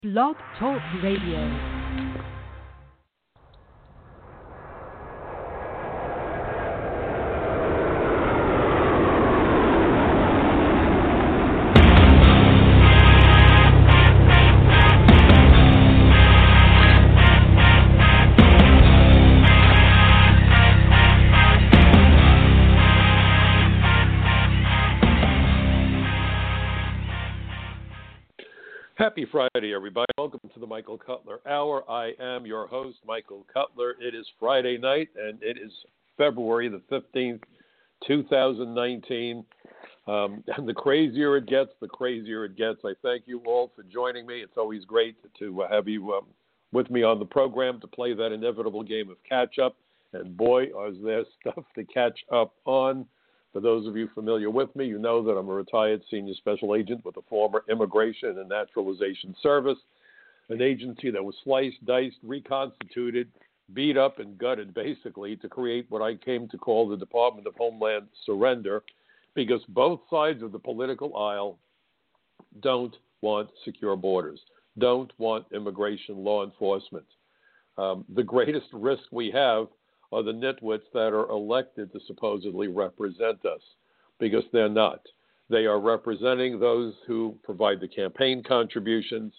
Blog Talk Radio. Happy Friday, everybody. Welcome to the Michael Cutler Hour. I am your host, Michael Cutler. It is Friday night, and it is February the 15th, 2019. And the crazier it gets, the crazier it gets. I thank you all for joining me. It's always great to have you with me on the program to play that inevitable game of catch-up. And boy, is there stuff to catch up on. For those of you familiar with me, you know that I'm a retired senior special agent with the former Immigration and Naturalization Service, an agency that was sliced, diced, reconstituted, beat up, and gutted, basically, to create what I came to call the Department of Homeland Surrender, because both sides of the political aisle don't want secure borders, don't want immigration law enforcement. The greatest risk we have are the nitwits that are elected to supposedly represent us, because they're not. They are representing those who provide the campaign contributions,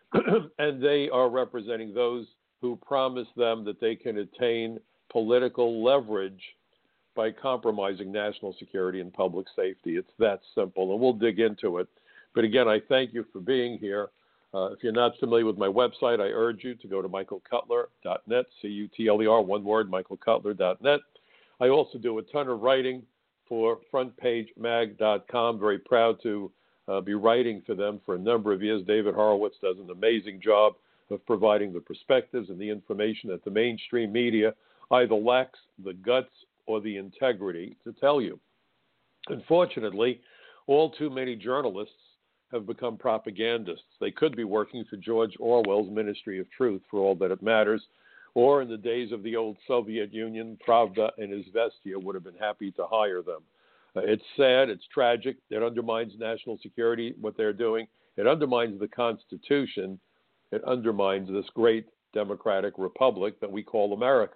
and they are representing those who promise them that they can attain political leverage by compromising national security and public safety. It's that simple, and we'll dig into it. But again, I thank you for being here. If you're not familiar with my website, I urge you to go to michaelcutler.net, C-U-T-L-E-R, one word, michaelcutler.net. I also do a ton of writing for frontpagemag.com. Very proud to be writing for them for a number of years. David Horowitz does an amazing job of providing the perspectives and the information that the mainstream media either lacks the guts or the integrity to tell you. Unfortunately, all too many journalists have become propagandists. They could be working for George Orwell's Ministry of Truth, for all that it matters, or in the days of the old Soviet Union, Pravda and Izvestia would have been happy to hire them. It's sad, it's tragic, it undermines national security, what they're doing. It undermines the Constitution. It undermines this great democratic republic that we call America.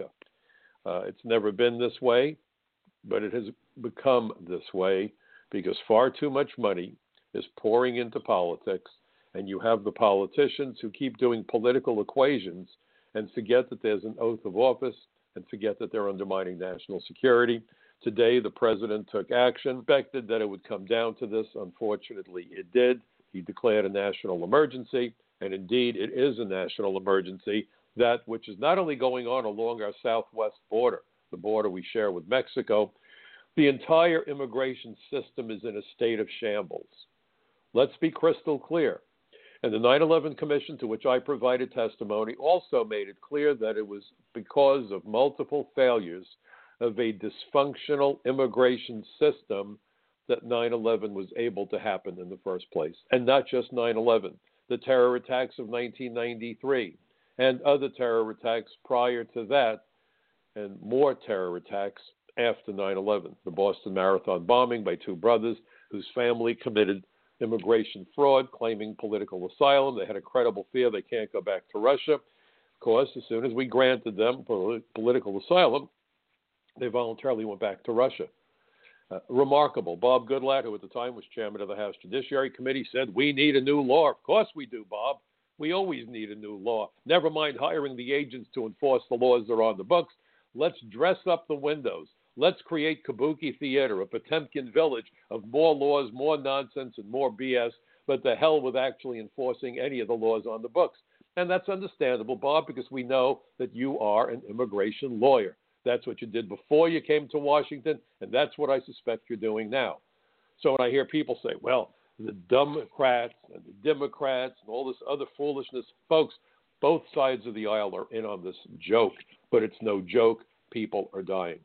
It's never been this way, but it has become this way because far too much money is pouring into politics, and you have the politicians who keep doing political equations and forget that there's an oath of office and forget that they're undermining national security. Today, the president took action, expected that it would come down to this. Unfortunately, it did. He declared a national emergency, and indeed, it is a national emergency, that which is not only going on along our southwest border, the border we share with Mexico. The entire immigration system is in a state of shambles. Let's be crystal clear. And the 9/11 Commission, to which I provided testimony, also made it clear that it was because of multiple failures of a dysfunctional immigration system that 9/11 was able to happen in the first place. And not just 9/11, the terror attacks of 1993 and other terror attacks prior to that, and more terror attacks after 9/11. The Boston Marathon bombing by two brothers whose family committed immigration fraud, claiming political asylum. They had a credible fear they can't go back to Russia. Of course, as soon as we granted them political asylum, they voluntarily went back to Russia. Remarkable. Bob Goodlatte, who at the time was chairman of the House Judiciary Committee, said, "We need a new law." Of course we do, Bob. We always need a new law. Never mind hiring the agents to enforce the laws that are on the books. Let's dress up the windows. Let's create Kabuki theater, a Potemkin village of more laws, more nonsense, and more BS, but the hell with actually enforcing any of the laws on the books. And that's understandable, Bob, because we know that you are an immigration lawyer. That's what you did before you came to Washington, and that's what I suspect you're doing now. So when I hear people say, well, the Democrats and the Democrats and all this other foolishness, folks, both sides of the aisle are in on this joke, but it's no joke. People are dying.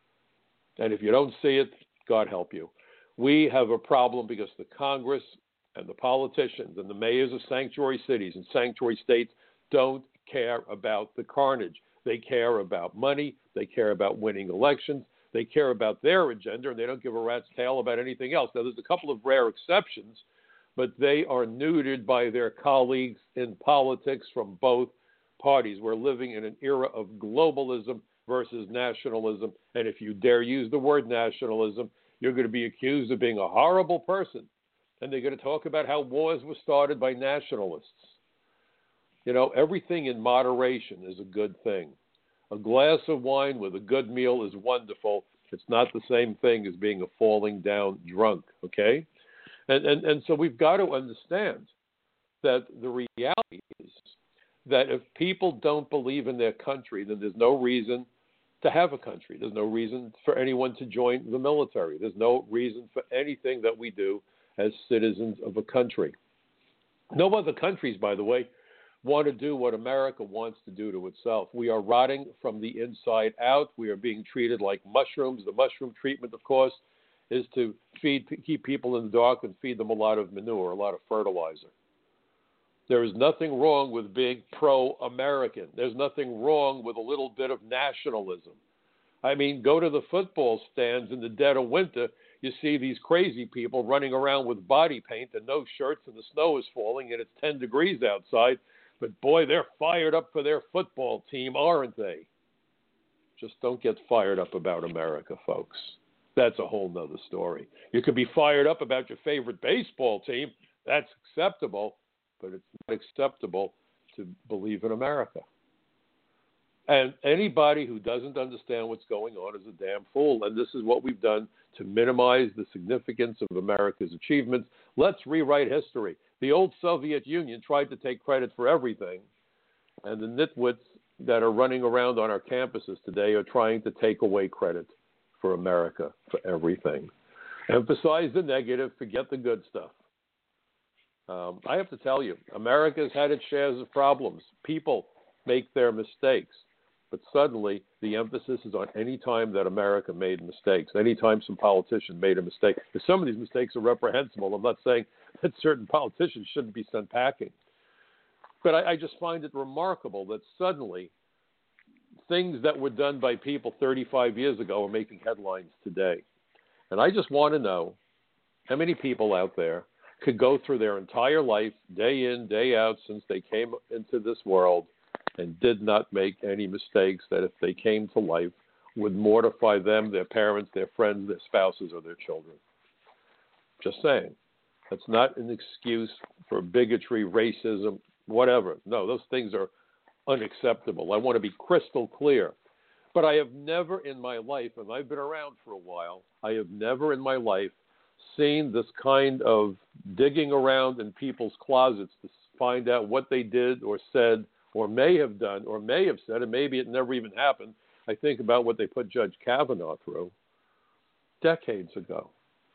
And if you don't see it, God help you. We have a problem because the Congress and the politicians and the mayors of sanctuary cities and sanctuary states don't care about the carnage. They care about money. They care about winning elections. They care about their agenda, and they don't give a rat's tail about anything else. Now, there's a couple of rare exceptions, but they are neutered by their colleagues in politics from both parties. We're living in an era of globalism versus nationalism, and if you dare use the word nationalism, you're going to be accused of being a horrible person, and they're going to talk about how wars were started by nationalists. You know, everything in moderation is a good thing. A glass of wine with a good meal is wonderful. It's not the same thing as being a falling down drunk, okay? And so we've got to understand that the reality is that if people don't believe in their country, then there's no reason to have a country. There's no reason for anyone to join the military. There's no reason for anything that we do as citizens of a country. No other countries, by the way, want to do what America wants to do to itself. We are rotting from the inside out. We are being treated like mushrooms. The mushroom treatment, of course, is to keep people in the dark and feed them a lot of manure, a lot of fertilizer. There is nothing wrong with being pro-American. There's nothing wrong with a little bit of nationalism. I mean, go to the football stands in the dead of winter. You see these crazy people running around with body paint and no shirts, and the snow is falling, and it's 10 degrees outside. But, boy, they're fired up for their football team, aren't they? Just don't get fired up about America, folks. That's a whole nother story. You could be fired up about your favorite baseball team. That's acceptable. But it's not acceptable to believe in America. And anybody who doesn't understand what's going on is a damn fool. And this is what we've done to minimize the significance of America's achievements. Let's rewrite history. The old Soviet Union tried to take credit for everything. And the nitwits that are running around on our campuses today are trying to take away credit for America for everything. Emphasize the negative, forget the good stuff. I have to tell you, America's had its shares of problems. People make their mistakes. But suddenly, the emphasis is on any time that America made mistakes, any time some politician made a mistake. Because some of these mistakes are reprehensible. I'm not saying that certain politicians shouldn't be sent packing. But I just find it remarkable that suddenly things that were done by people 35 years ago are making headlines today. And I just want to know how many people out there could go through their entire life, day in, day out, since they came into this world and did not make any mistakes that if they came to life would mortify them, their parents, their friends, their spouses, or their children. Just saying. That's not an excuse for bigotry, racism, whatever. No, those things are unacceptable. I want to be crystal clear. But I have never in my life, and I've been around for a while, I have never in my life seen this kind of digging around in people's closets to find out what they did or said or may have done or may have said, and maybe it never even happened. I think about what they put Judge Kavanaugh through decades ago.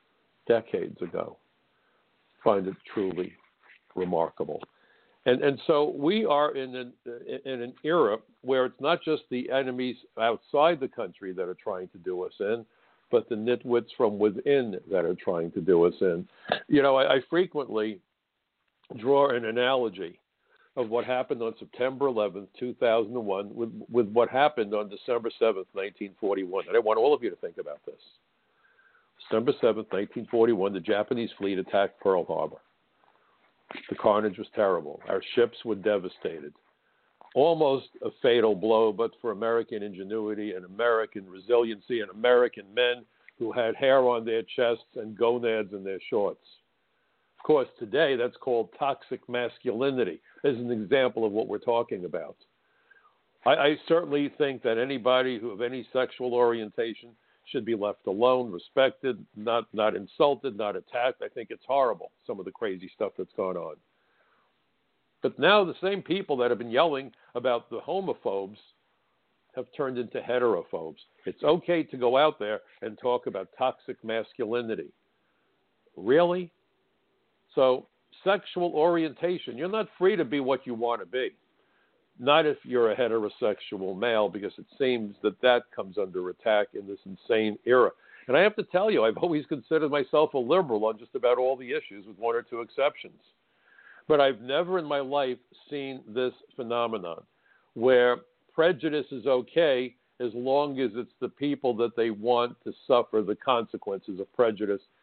Find it truly remarkable. And so we are in an era where it's not just the enemies outside the country that are trying to do us in, but the nitwits from within that are trying to do us in. You know, I frequently draw an analogy of what happened on September 11th, 2001, with what happened on December 7th, 1941. And I want all of you to think about this. December 7th, 1941, the Japanese fleet attacked Pearl Harbor. The carnage was terrible. Our ships were devastated. Almost a fatal blow, but for American ingenuity and American resiliency and American men who had hair on their chests and gonads in their shorts. Of course, today that's called toxic masculinity as an example of what we're talking about. I certainly think that anybody who of any sexual orientation should be left alone, respected, not insulted, not attacked. I think it's horrible, some of the crazy stuff that's gone on. But now the same people that have been yelling about the homophobes have turned into heterophobes. It's okay to go out there and talk about toxic masculinity. Really? So sexual orientation, you're not free to be what you want to be. Not if you're a heterosexual male, because it seems that comes under attack in this insane era. And I have to tell you, I've always considered myself a liberal on just about all the issues, with one or two exceptions. But I've never in my life seen this phenomenon where prejudice is okay as long as it's the people that they want to suffer the consequences of prejudice.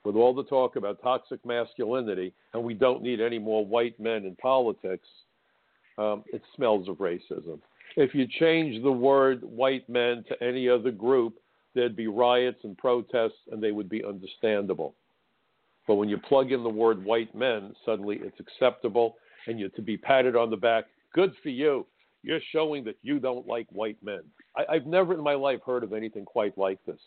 with all the talk about toxic masculinity and we don't need any more white men in politics, it smells of racism. If you change the word white men to any other group, there'd be riots and protests, and they would be understandable. But when you plug in the word white men, suddenly it's acceptable, and you're to be patted on the back. Good for you. You're showing that you don't like white men. I've never in my life heard of anything quite like this.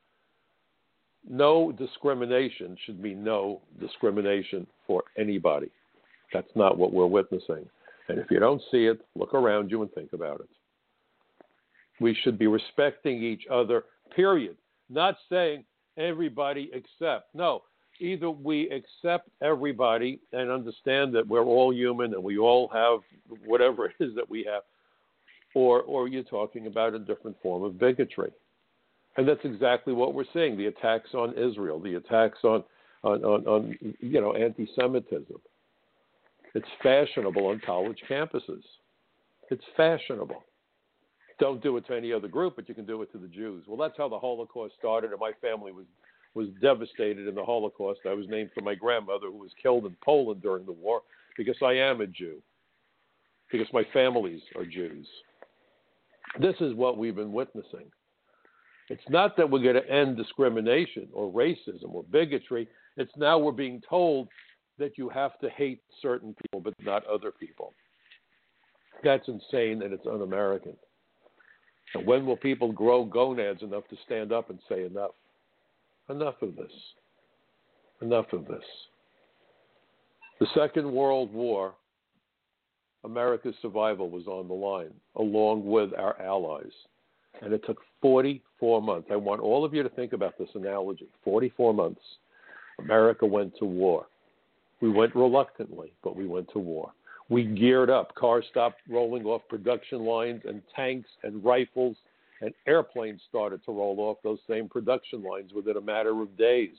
No discrimination should mean no discrimination for anybody. That's not what we're witnessing. And if you don't see it, look around you and think about it. We should be respecting each other, period. Not saying everybody except. No, either we accept everybody and understand that we're all human and we all have whatever it is that we have, or you're talking about a different form of bigotry. And that's exactly what we're seeing, the attacks on Israel, the attacks on anti-Semitism. It's fashionable on college campuses. It's fashionable. Don't do it to any other group, but you can do it to the Jews. Well, that's how the Holocaust started, and my family was devastated in the Holocaust. I was named for my grandmother, who was killed in Poland during the war, because I am a Jew, because my families are Jews. This is what we've been witnessing. It's not that we're going to end discrimination or racism or bigotry. It's now we're being told that you have to hate certain people but not other people. That's insane, and it's un-American. And when will people grow gonads enough to stand up and say enough? Enough of this. Enough of this. The Second World War, America's survival was on the line, along with our allies. And it took 44 months. I want all of you to think about this analogy. 44 months, America went to war. We went reluctantly, but we went to war. We geared up. Cars stopped rolling off production lines, and tanks and rifles and airplanes started to roll off those same production lines within a matter of days.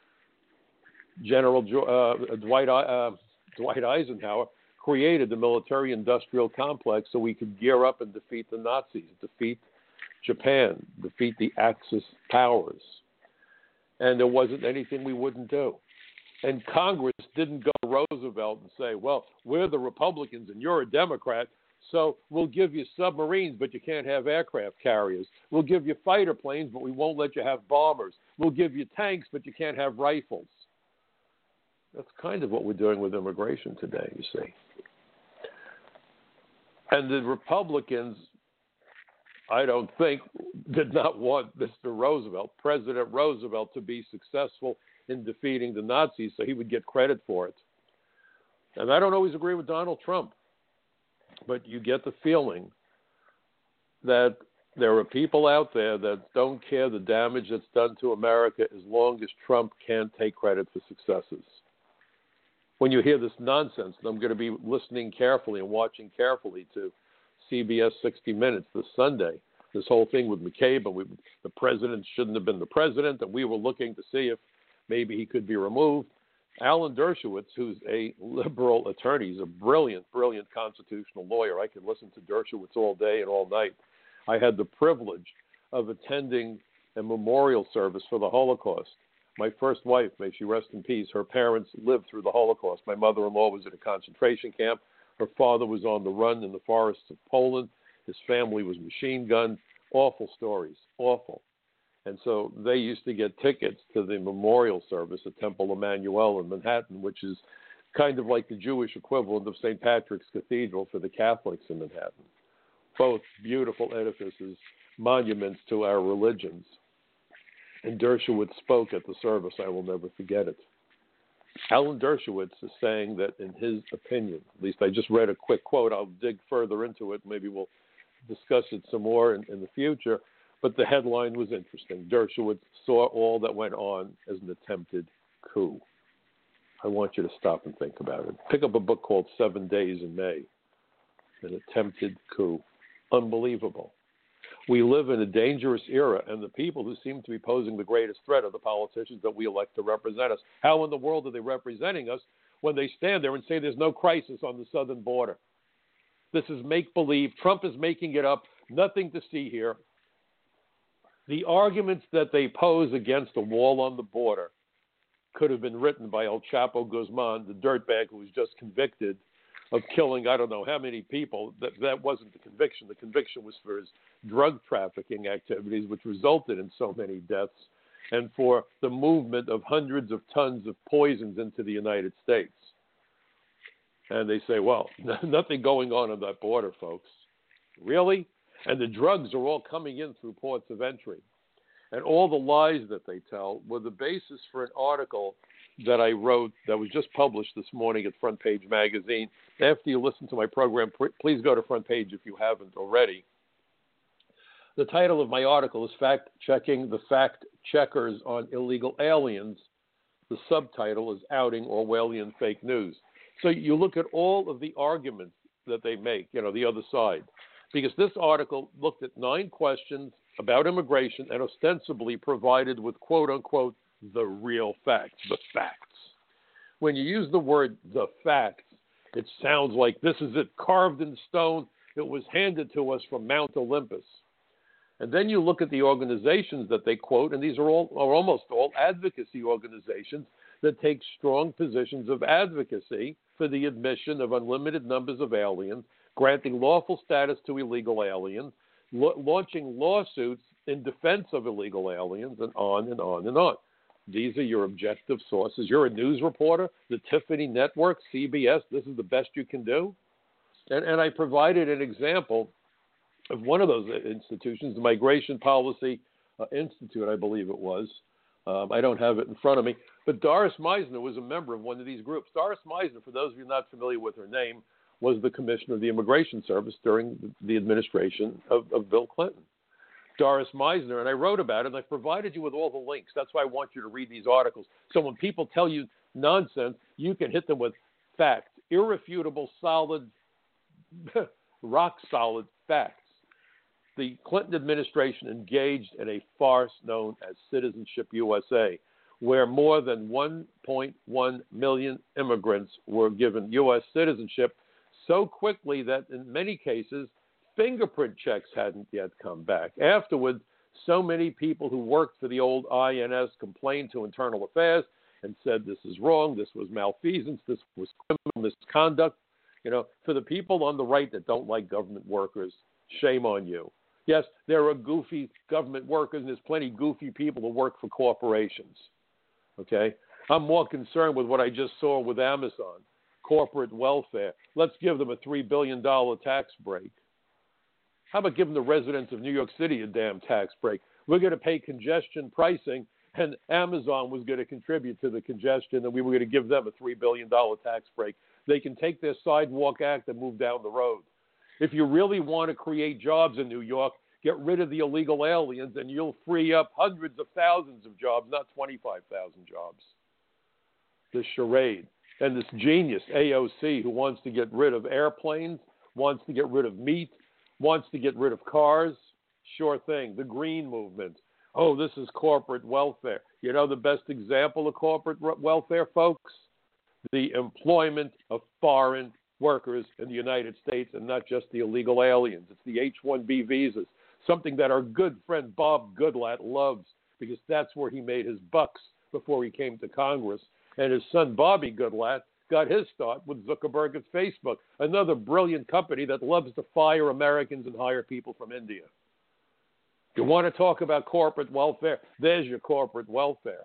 General Dwight Eisenhower created the military-industrial complex so we could gear up and defeat the Nazis, defeat Japan, defeat the Axis powers. And there wasn't anything we wouldn't do. And Congress didn't go to Roosevelt and say, well, we're the Republicans and you're a Democrat, so we'll give you submarines, but you can't have aircraft carriers. We'll give you fighter planes, but we won't let you have bombers. We'll give you tanks, but you can't have rifles. That's kind of what we're doing with immigration today, you see. And the Republicans, I don't think, did not want Mr. Roosevelt, President Roosevelt, to be successful in defeating the Nazis so he would get credit for it. And I don't always agree with Donald Trump, but you get the feeling that there are people out there that don't care the damage that's done to America as long as Trump can't take credit for successes. When you hear this nonsense, and I'm going to be listening carefully and watching carefully to CBS 60 Minutes this Sunday, this whole thing with McCabe, and the president shouldn't have been the president, and we were looking to see if maybe he could be removed. Alan Dershowitz, who's a liberal attorney, he's a brilliant, brilliant constitutional lawyer. I could listen to Dershowitz all day and all night. I had the privilege of attending a memorial service for the Holocaust. My first wife, may she rest in peace, her parents lived through the Holocaust. My mother-in-law was at a concentration camp. Her father was on the run in the forests of Poland. His family was machine gunned. Awful stories, awful. And so they used to get tickets to the memorial service at Temple Emmanuel in Manhattan, which is kind of like the Jewish equivalent of St. Patrick's Cathedral for the Catholics in Manhattan. Both beautiful edifices, monuments to our religions. And Dershowitz spoke at the service. I will never forget it. Alan Dershowitz is saying that in his opinion, at least I just read a quick quote, I'll dig further into it, maybe we'll discuss it some more in the future, but the headline was interesting. Dershowitz saw all that went on as an attempted coup. I want you to stop and think about it. Pick up a book called 7 Days in May, an attempted coup. Unbelievable. We live in a dangerous era, and the people who seem to be posing the greatest threat are the politicians that we elect to represent us. How in the world are they representing us when they stand there and say there's no crisis on the southern border? This is make-believe. Trump is making it up. Nothing to see here. The arguments that they pose against a wall on the border could have been written by El Chapo Guzman, the dirtbag who was just convicted of killing I don't know how many people. That wasn't the conviction. The conviction was for his drug trafficking activities, which resulted in so many deaths, and for the movement of hundreds of tons of poisons into the United States. And they say, well, nothing going on that border, folks. Really? And the drugs are all coming in through ports of entry. And all the lies that they tell were the basis for an article that I wrote that was just published this morning at Front Page Magazine. After you listen to my program, please go to Front Page if you haven't already. The title of my article is Fact-Checking the Fact Checkers on Illegal Aliens. The subtitle is Outing Orwellian Fake News. So you look at all of the arguments that they make, the other side. Because this article looked at 9 questions about immigration and ostensibly provided with, quote-unquote, the real facts, the facts. When you use the word the facts, it sounds like this is it, carved in stone. It was handed to us from Mount Olympus. And then you look at the organizations that they quote, and these are almost all advocacy organizations that take strong positions of advocacy for the admission of unlimited numbers of aliens, granting lawful status to illegal aliens, launching lawsuits in defense of illegal aliens, and on and on and on. These are your objective sources. You're a news reporter, the Tiffany Network, CBS, this is the best you can do? And I provided an example of one of those institutions, the Migration Policy Institute, I believe it was. I don't have it in front of me. But Doris Meisner was a member of one of these groups. Doris Meisner, for those of you not familiar with her name, was the commissioner of the Immigration Service during the administration of Bill Clinton. Doris Meisner, and I wrote about it, and I provided you with all the links. That's why I want you to read these articles. So when people tell you nonsense, you can hit them with facts, irrefutable, solid, rock-solid facts. The Clinton administration engaged in a farce known as Citizenship USA, where more than 1.1 million immigrants were given U.S. citizenship so quickly that in many cases, fingerprint checks hadn't yet come back. Afterwards, so many people who worked for the old INS complained to Internal Affairs and said this is wrong, this was malfeasance, this was criminal misconduct. For the people on the right that don't like government workers, shame on you. Yes, there are goofy government workers, and there's plenty goofy people who work for corporations. Okay? I'm more concerned with what I just saw with Amazon, corporate welfare. Let's give them a $3 billion tax break. How about giving the residents of New York City a damn tax break? We're going to pay congestion pricing, and Amazon was going to contribute to the congestion, and we were going to give them a $3 billion tax break. They can take their sidewalk act and move down the road. If you really want to create jobs in New York, get rid of the illegal aliens, and you'll free up hundreds of thousands of jobs, not 25,000 jobs. This charade. And this genius, AOC, who wants to get rid of airplanes, wants to get rid of meat, wants to get rid of cars, sure thing. The green movement. Oh, this is corporate welfare. You know the best example of corporate welfare, folks? The employment of foreign workers in the United States, and not just the illegal aliens. It's the H-1B visas, something that our good friend Bob Goodlatte loves, because that's where he made his bucks before he came to Congress. And his son Bobby Goodlatte got his start with Zuckerberg at Facebook, another brilliant company that loves to fire Americans and hire people from India. You want to talk about corporate welfare? There's your corporate welfare.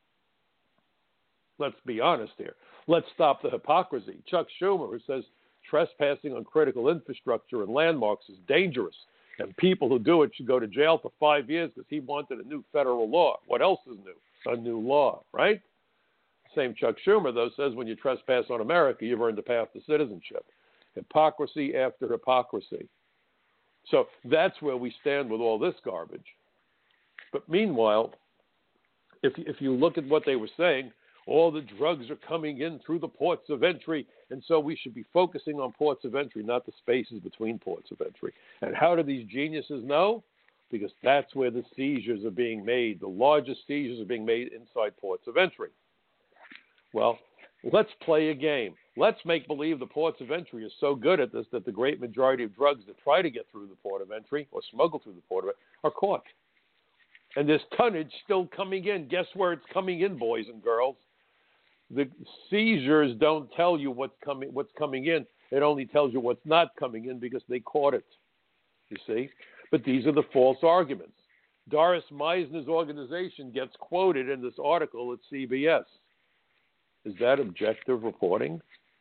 Let's be honest here. Let's stop the hypocrisy. Chuck Schumer, who says trespassing on critical infrastructure and landmarks is dangerous, and people who do it should go to jail for 5 years because he wanted a new federal law. What else is new? A new law, right? Same Chuck Schumer, though, says when you trespass on America, you've earned a path to citizenship. Hypocrisy after hypocrisy. So that's where we stand with all this garbage. But meanwhile, if you look at what they were saying, all the drugs are coming in through the ports of entry, and so we should be focusing on ports of entry, not the spaces between ports of entry. And how do these geniuses know? Because that's where the seizures are being made. The largest seizures are being made inside ports of entry. Well, let's play a game. Let's make believe the ports of entry are so good at this that the great majority of drugs that try to get through the port of entry or smuggle through the port of entry are caught. And there's tonnage still coming in. Guess where it's coming in, boys and girls? The seizures don't tell you what's coming in. It only tells you what's not coming in because they caught it, you see. But these are the false arguments. Doris Meisner's organization gets quoted in this article at CBS. Is that objective reporting?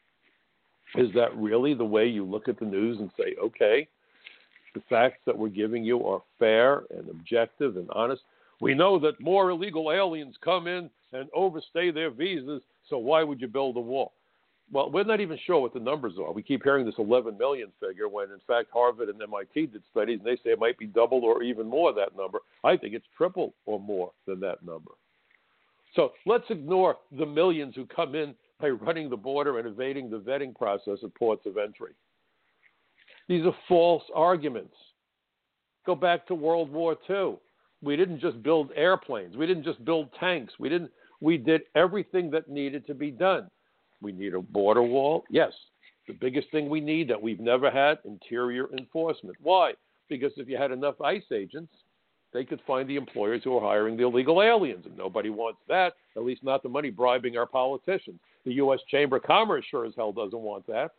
Is that really the way you look at the news and say, okay, the facts that we're giving you are fair and objective and honest? We know that more illegal aliens come in and overstay their visas, so why would you build a wall? Well, we're not even sure what the numbers are. We keep hearing this 11 million figure when, in fact, Harvard and MIT did studies, and they say it might be double or even more that number. I think it's triple or more than that number. So let's ignore the millions who come in by running the border and evading the vetting process at ports of entry. These are false arguments. Go back to World War II. We didn't just build airplanes. We didn't just build tanks. We did everything that needed to be done. We need a border wall. Yes. The biggest thing we need that we've never had, interior enforcement. Why? Because if you had enough ICE agents, they could find the employers who are hiring the illegal aliens, and nobody wants that, at least not the money bribing our politicians. The U.S. Chamber of Commerce sure as hell doesn't want that.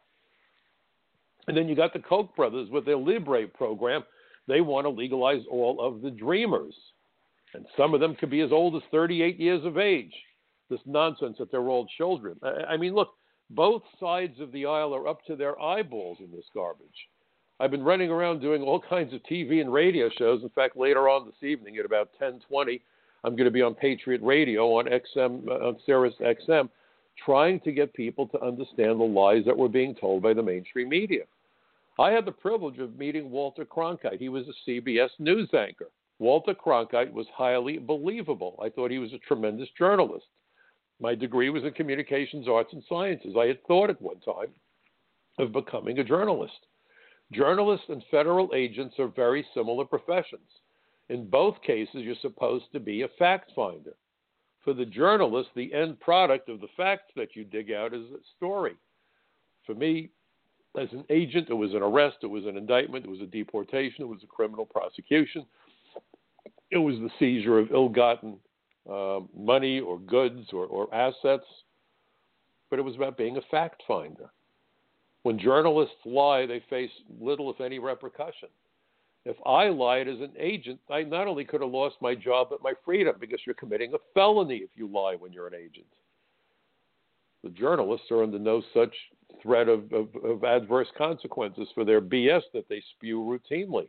And then you got the Koch brothers with their Libre program. They want to legalize all of the dreamers. And some of them could be as old as 38 years of age. This nonsense that they're all children. I mean, look, both sides of the aisle are up to their eyeballs in this garbage. I've been running around doing all kinds of TV and radio shows. In fact, later on this evening at about 10:20, I'm going to be on Patriot Radio on XM, on Sirius XM, trying to get people to understand the lies that were being told by the mainstream media. I had the privilege of meeting Walter Cronkite. He was a CBS News anchor. Walter Cronkite was highly believable. I thought he was a tremendous journalist. My degree was in communications, arts, and sciences. I had thought at one time of becoming a journalist. Journalists and federal agents are very similar professions. In both cases, you're supposed to be a fact finder. For the journalist, the end product of the facts that you dig out is a story. For me, as an agent, it was an arrest, it was an indictment, it was a deportation, it was a criminal prosecution. It was the seizure of ill-gotten money or goods or assets. But it was about being a fact finder. When journalists lie, they face little, if any, repercussion. If I lied as an agent, I not only could have lost my job, but my freedom, because you're committing a felony if you lie when you're an agent. The journalists are under no such threat of adverse consequences for their BS that they spew routinely.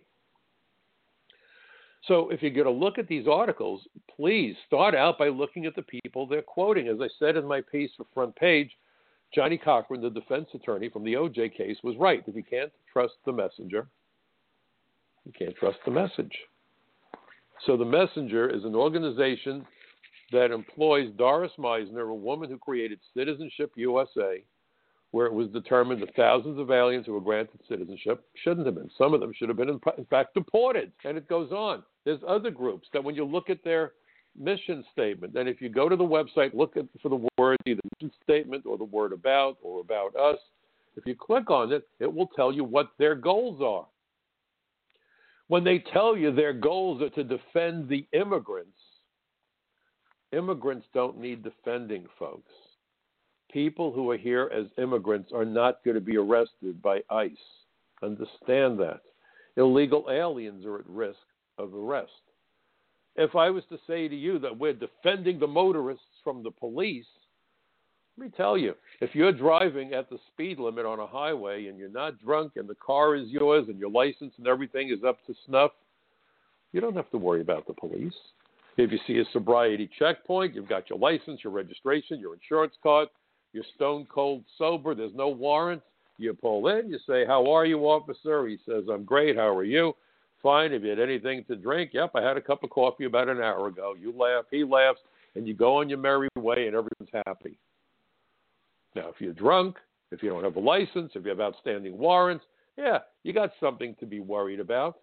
So if you're going to look at these articles, please start out by looking at the people they're quoting. As I said in my piece for Front Page, Johnny Cochran, the defense attorney from the OJ case, was right. If you can't trust the messenger, you can't trust the message. So the Messenger is an organization that employs Doris Meisner, a woman who created Citizenship USA, where it was determined that thousands of aliens who were granted citizenship shouldn't have been. Some of them should have been, in fact, deported. And it goes on. There's other groups that when you look at their mission statement, and if you go to the website, look for the word, either mission statement or the word about or about us, if you click on it, it will tell you what their goals are. When they tell you their goals are to defend the immigrants, immigrants don't need defending, folks. People who are here as immigrants are not going to be arrested by ICE. Understand that. Illegal aliens are at risk of arrest. If I was to say to you that we're defending the motorists from the police, let me tell you, if you're driving at the speed limit on a highway and you're not drunk and the car is yours and your license and everything is up to snuff, you don't have to worry about the police. If you see a sobriety checkpoint, you've got your license, your registration, your insurance card, you're stone cold sober, there's no warrant, you pull in, you say, "How are you, officer?" He says, "I'm great, how are you?" "Fine, have you had anything to drink?" "Yep, I had a cup of coffee about an hour ago." You laugh, he laughs, and you go on your merry way and everyone's happy. Now, if you're drunk, if you don't have a license, if you have outstanding warrants, yeah, you got something to be worried about.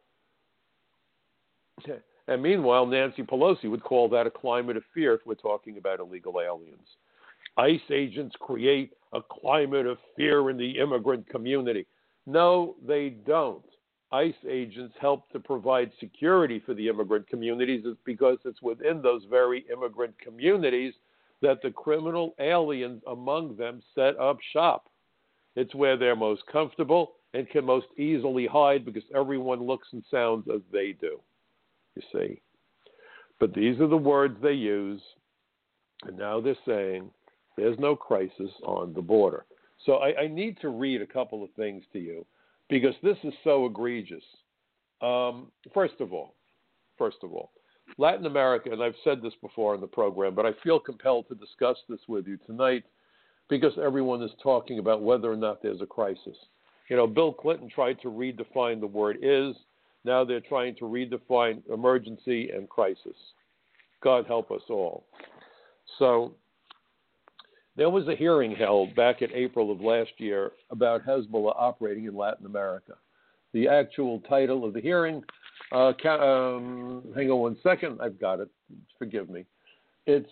And meanwhile, Nancy Pelosi would call that a climate of fear if we're talking about illegal aliens. ICE agents create a climate of fear in the immigrant community. No, they don't. ICE agents help to provide security for the immigrant communities because it's within those very immigrant communities that the criminal aliens among them set up shop. It's where they're most comfortable and can most easily hide because everyone looks and sounds as they do, you see. But these are the words they use, and now they're saying there's no crisis on the border. So I need to read a couple of things to you because this is so egregious. First of all, Latin America, and I've said this before in the program, but I feel compelled to discuss this with you tonight because everyone is talking about whether or not there's a crisis. You know, Bill Clinton tried to redefine the word is. Now they're trying to redefine emergency and crisis. God help us all. So there was a hearing held back in April of last year about Hezbollah operating in Latin America. The actual title of the hearing, hang on one second, I've got it, forgive me. It's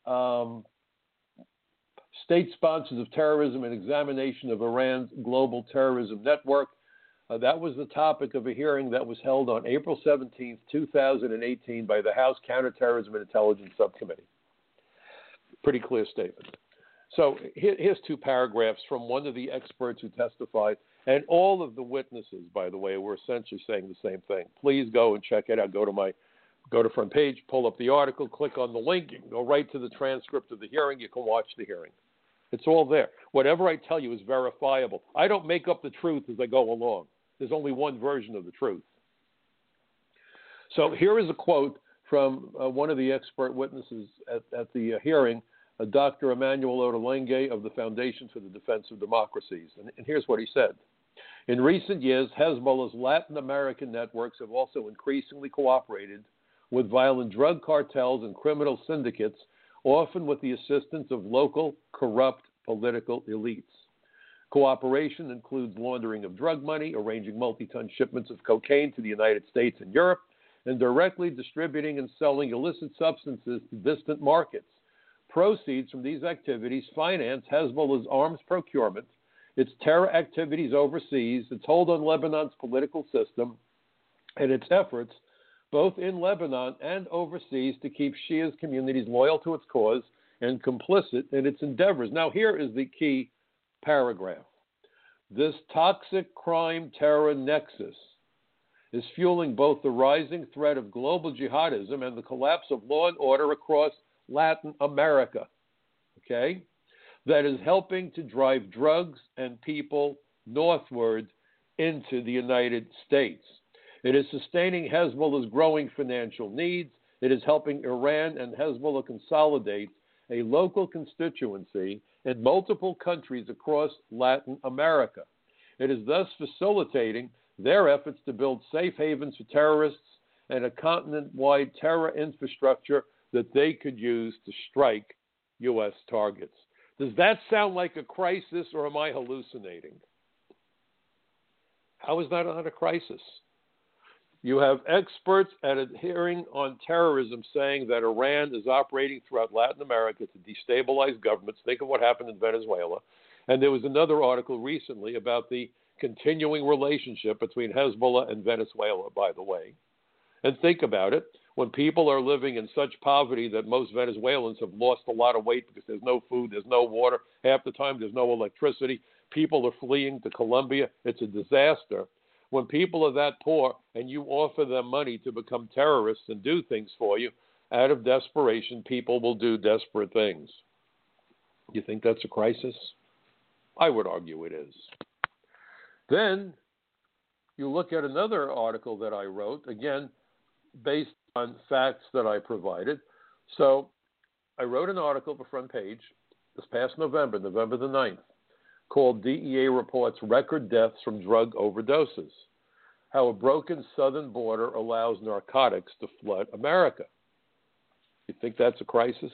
State Sponsors of Terrorism and Examination of Iran's Global Terrorism Network. That was the topic of a hearing that was held on April 17, 2018 by the House Counterterrorism and Intelligence Subcommittee. Pretty clear statement. So here's two paragraphs from one of the experts who testified, and all of the witnesses, by the way, were essentially saying the same thing. Please go and check it out. Go to front page, pull up the article, click on the link, you can go right to the transcript of the hearing. You can watch the hearing. It's all there. Whatever I tell you is verifiable. I don't make up the truth as I go along. There's only one version of the truth. So here is a quote from one of the expert witnesses at the hearing, Dr. Emmanuel Ottolenghi of the Foundation for the Defense of Democracies. And here's what he said. In recent years, Hezbollah's Latin American networks have also increasingly cooperated with violent drug cartels and criminal syndicates, often with the assistance of local corrupt political elites. Cooperation includes laundering of drug money, arranging multi-ton shipments of cocaine to the United States and Europe, and directly distributing and selling illicit substances to distant markets. Proceeds from these activities finance Hezbollah's arms procurement, its terror activities overseas, its hold on Lebanon's political system, and its efforts, both in Lebanon and overseas, to keep Shia communities loyal to its cause and complicit in its endeavors. Now, here is the key paragraph. This toxic crime terror nexus is fueling both the rising threat of global jihadism and the collapse of law and order across Latin America, okay? That is helping to drive drugs and people northward into the United States. It is sustaining Hezbollah's growing financial needs. It is helping Iran and Hezbollah consolidate a local constituency in multiple countries across Latin America. It is thus facilitating their efforts to build safe havens for terrorists and a continent-wide terror infrastructure that they could use to strike U.S. targets. Does that sound like a crisis, or am I hallucinating? How is that not a crisis? You have experts at a hearing on terrorism saying that Iran is operating throughout Latin America to destabilize governments. Think of what happened in Venezuela. And there was another article recently about the continuing relationship between Hezbollah and Venezuela, by the way. And think about it. When people are living in such poverty that most Venezuelans have lost a lot of weight because there's no food, there's no water, half the time there's no electricity, people are fleeing to Colombia, it's a disaster. When people are that poor and you offer them money to become terrorists and do things for you, out of desperation, people will do desperate things. You think that's a crisis? I would argue it is. Then you look at another article that I wrote, again, based on facts that I provided. So I wrote an article for Front Page this past November the 9th, called DEA Reports Record Deaths from Drug Overdoses, How a Broken Southern Border Allows Narcotics to Flood America. You think that's a crisis?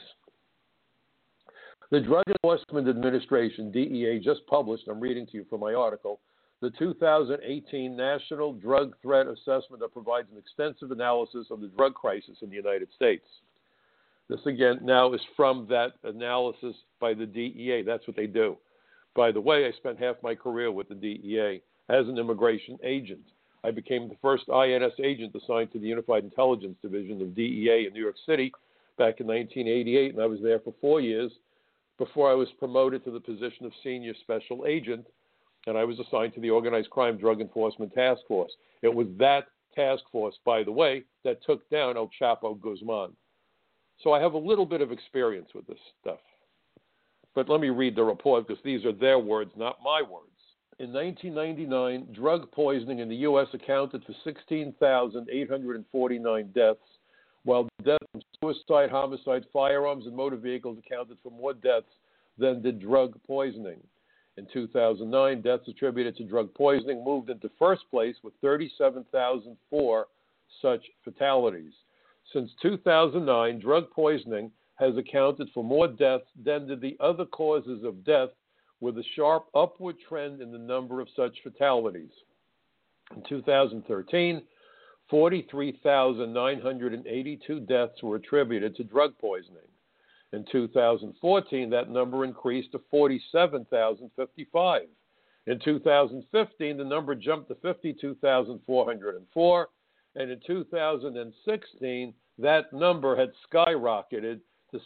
The Drug Enforcement Administration, DEA, just published, I'm reading to you from my article, the 2018 National Drug Threat Assessment that provides an extensive analysis of the drug crisis in the United States. This, again, now is from that analysis by the DEA. That's what they do. By the way, I spent half my career with the DEA as an immigration agent. I became the first INS agent assigned to the Unified Intelligence Division of DEA in New York City back in 1988, and I was there for 4 years before I was promoted to the position of senior special agent, and I was assigned to the Organized Crime Drug Enforcement Task Force. It was that task force, by the way, that took down El Chapo Guzman. So I have a little bit of experience with this stuff. But let me read the report because these are their words, not my words. In 1999, drug poisoning in the U.S. accounted for 16,849 deaths, while deaths from suicide, homicide, firearms, and motor vehicles accounted for more deaths than did drug poisoning. In 2009, deaths attributed to drug poisoning moved into first place with 37,004 such fatalities. Since 2009, drug poisoning has accounted for more deaths than did the other causes of death, with a sharp upward trend in the number of such fatalities. In 2013, 43,982 deaths were attributed to drug poisoning. In 2014, that number increased to 47,055. In 2015, the number jumped to 52,404. And in 2016, that number had skyrocketed to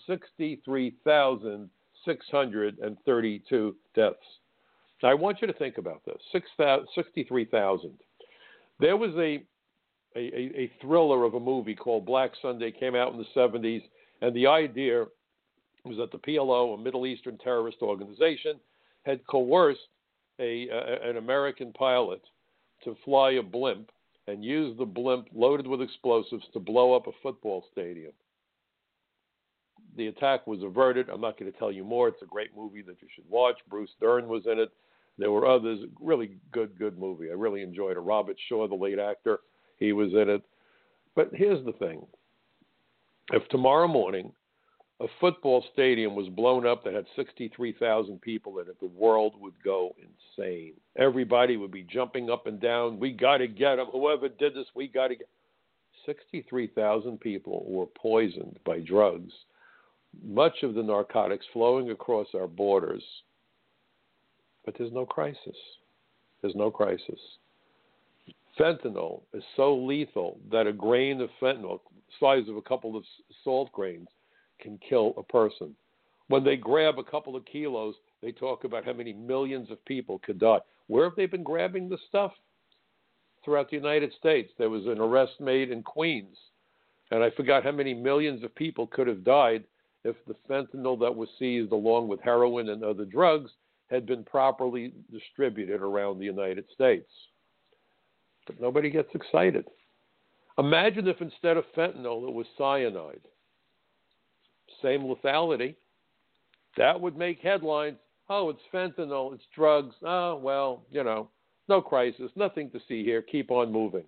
63,632 deaths. Now, I want you to think about this, 63,000. There was a thriller of a movie called Black Sunday, came out in the 70s, and the idea was that the PLO, a Middle Eastern terrorist organization, had coerced an American pilot to fly a blimp and use the blimp loaded with explosives to blow up a football stadium. The attack was averted. I'm not going to tell you more. It's a great movie that you should watch. Bruce Dern was in it. There were others. Really good movie. I really enjoyed it. Robert Shaw, the late actor, he was in it. But here's the thing. If tomorrow morning a football stadium was blown up that had 63,000 people in it, the world would go insane. Everybody would be jumping up and down. We got to get them. Whoever did this, we got to get 63,000 people were poisoned by drugs. Much of the narcotics flowing across our borders. But there's no crisis. There's no crisis. Fentanyl is so lethal that a grain of fentanyl, the size of a couple of salt grains, can kill a person. When they grab a couple of kilos, they talk about how many millions of people could die. Where have they been grabbing the stuff? Throughout the United States. There was an arrest made in Queens, and I forgot how many millions of people could have died if the fentanyl that was seized along with heroin and other drugs had been properly distributed around the United States. But nobody gets excited. Imagine if instead of fentanyl it was cyanide. Same lethality. That would make headlines. Oh, it's fentanyl, it's drugs. Oh, well, no crisis, nothing to see here. Keep on moving.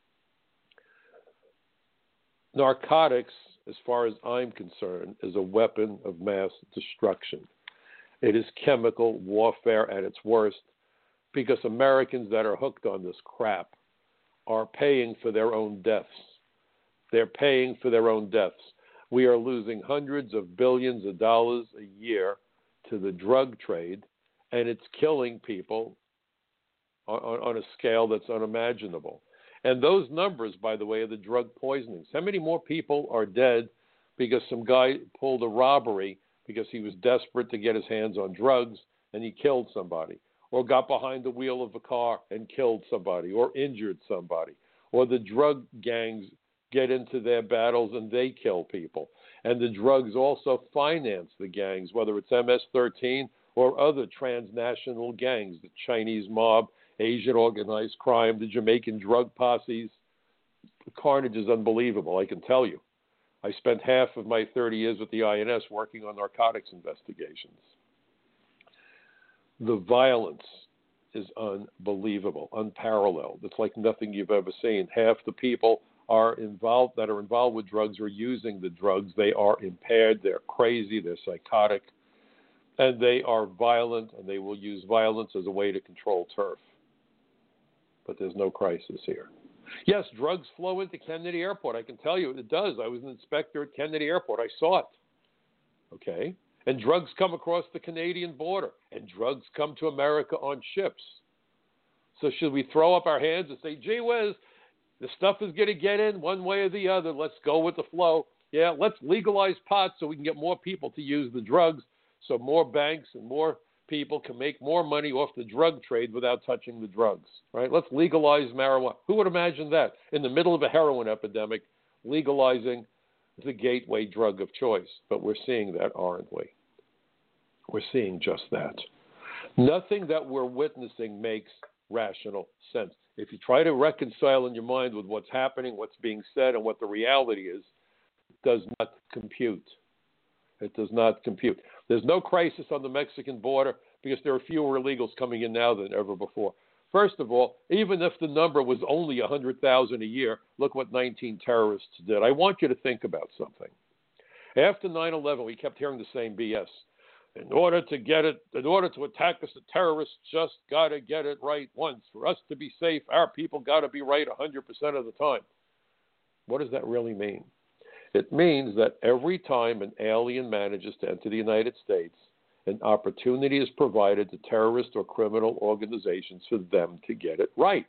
Narcotics, as far as I'm concerned, is a weapon of mass destruction. It is chemical warfare at its worst because Americans that are hooked on this crap are paying for their own deaths. They're paying for their own deaths. We are losing hundreds of billions of dollars a year to the drug trade, and it's killing people on a scale that's unimaginable. And those numbers, by the way, are the drug poisonings. How many more people are dead because some guy pulled a robbery because he was desperate to get his hands on drugs and he killed somebody, or got behind the wheel of a car and killed somebody, or injured somebody, or the drug gangs get into their battles and they kill people. And the drugs also finance the gangs, whether it's MS-13 or other transnational gangs, the Chinese mob, Asian organized crime, the Jamaican drug posses. The carnage is unbelievable, I can tell you. I spent half of my 30 years with the INS working on narcotics investigations. The violence is unbelievable, unparalleled. It's like nothing you've ever seen. Half the people are involved with drugs or using the drugs. They are impaired, they're crazy, they're psychotic, and they are violent, and they will use violence as a way to control turf. But there's no crisis here. Yes, drugs flow into Kennedy Airport. I can tell you it does. I was an inspector at Kennedy Airport. I saw it. Okay? And drugs come across the Canadian border, and drugs come to America on ships. So should we throw up our hands and say, gee whiz, the stuff is going to get in one way or the other. Let's go with the flow. Yeah, let's legalize pot so we can get more people to use the drugs, so more banks and more people can make more money off the drug trade without touching the drugs, right? Let's legalize marijuana. Who would imagine that? In the middle of a heroin epidemic, legalizing the gateway drug of choice. But we're seeing that, aren't we? We're seeing just that. Nothing that we're witnessing makes rational sense. If you try to reconcile in your mind with what's happening, what's being said, and what the reality is, it does not compute. It does not compute. There's no crisis on the Mexican border because there are fewer illegals coming in now than ever before. First of all, even if the number was only 100,000 a year, look what 19 terrorists did. I want you to think about something. After 9/11, we kept hearing the same BS. In order to attack us, the terrorists just got to get it right once. For us to be safe, our people got to be right 100% of the time. What does that really mean? It means that every time an alien manages to enter the United States, an opportunity is provided to terrorist or criminal organizations for them to get it right.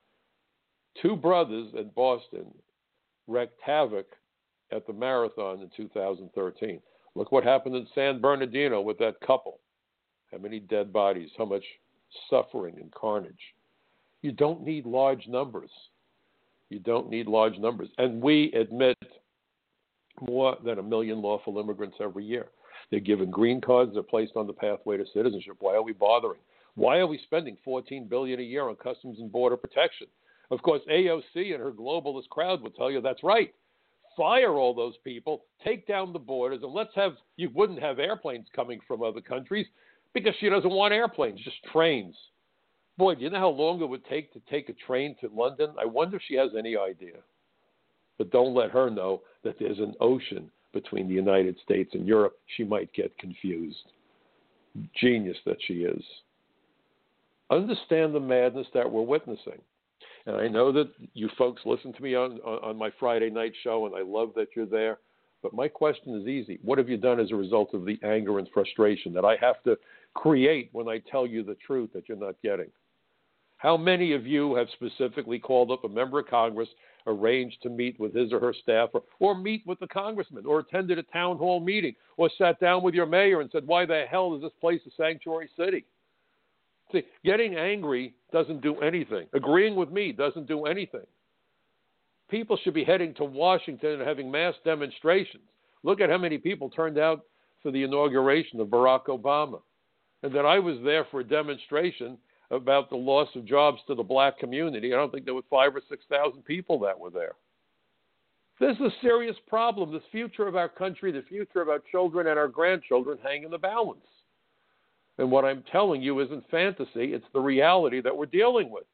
Two brothers in Boston wreaked havoc at the marathon in 2013. Look what happened in San Bernardino with that couple. How many dead bodies, how much suffering and carnage. You don't need large numbers. You don't need large numbers. And we admit more than 1 million lawful immigrants every year. They're given green cards. They're placed on the pathway to citizenship. Why are we bothering? Why are we spending $14 billion a year on Customs and Border Protection? Of course, AOC and her globalist crowd will tell you that's right. Fire all those people, take down the borders, and you wouldn't have airplanes coming from other countries because she doesn't want airplanes, just trains. Boy, do you know how long it would take to take a train to London? I wonder if she has any idea. But don't let her know that there's an ocean between the United States and Europe. She might get confused. Genius that she is. Understand the madness that we're witnessing. And I know that you folks listen to me on my Friday night show, and I love that you're there. But my question is easy. What have you done as a result of the anger and frustration that I have to create when I tell you the truth that you're not getting? How many of you have specifically called up a member of Congress, arranged to meet with his or her staff, or meet with the congressman, or attended a town hall meeting, or sat down with your mayor and said, why the hell is this place a sanctuary city? See, getting angry doesn't do anything. Agreeing with me doesn't do anything. People should be heading to Washington and having mass demonstrations. Look at how many people turned out for the inauguration of Barack Obama. And then I was there for a demonstration about the loss of jobs to the black community. I don't think there were 5,000 or 6,000 people that were there. This is a serious problem. The future of our country, the future of our children and our grandchildren hang in the balance. And what I'm telling you isn't fantasy. It's the reality that we're dealing with.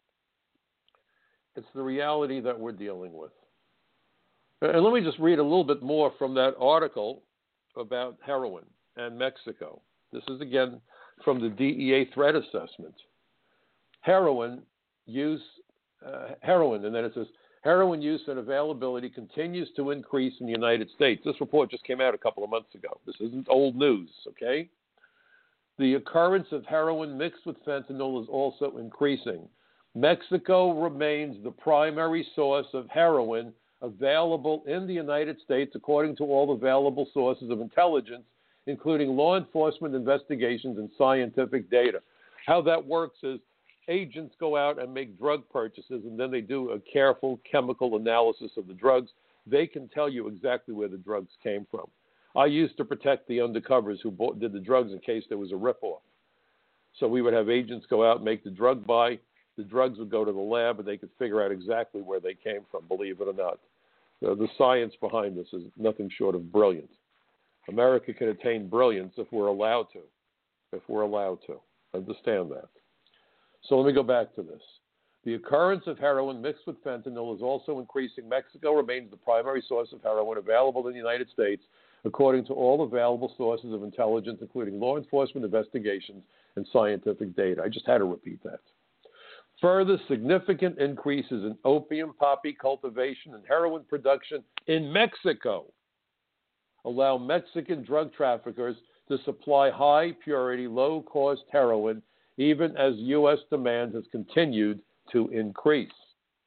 It's the reality that we're dealing with. And let me just read a little bit more from that article about heroin and Mexico. This is, again, from the DEA threat assessment. Heroin use, and then it says, heroin use and availability continues to increase in the United States. This report just came out a couple of months ago. This isn't old news, okay? The occurrence of heroin mixed with fentanyl is also increasing. Mexico remains the primary source of heroin available in the United States, according to all available sources of intelligence, including law enforcement investigations and scientific data. How that works is agents go out and make drug purchases, and then they do a careful chemical analysis of the drugs. They can tell you exactly where the drugs came from. I used to protect the undercovers who did the drugs in case there was a ripoff. So we would have agents go out and make the drug buy. The drugs would go to the lab, and they could figure out exactly where they came from, believe it or not. The science behind this is nothing short of brilliant. America can attain brilliance if we're allowed to. If we're allowed to. Understand that. So let me go back to this. The occurrence of heroin mixed with fentanyl is also increasing. Mexico remains the primary source of heroin available in the United States, according to all available sources of intelligence, including law enforcement investigations and scientific data. I just had to repeat that. Further significant increases in opium poppy cultivation and heroin production in Mexico allow Mexican drug traffickers to supply high-purity, low-cost heroin, even as U.S. demand has continued to increase.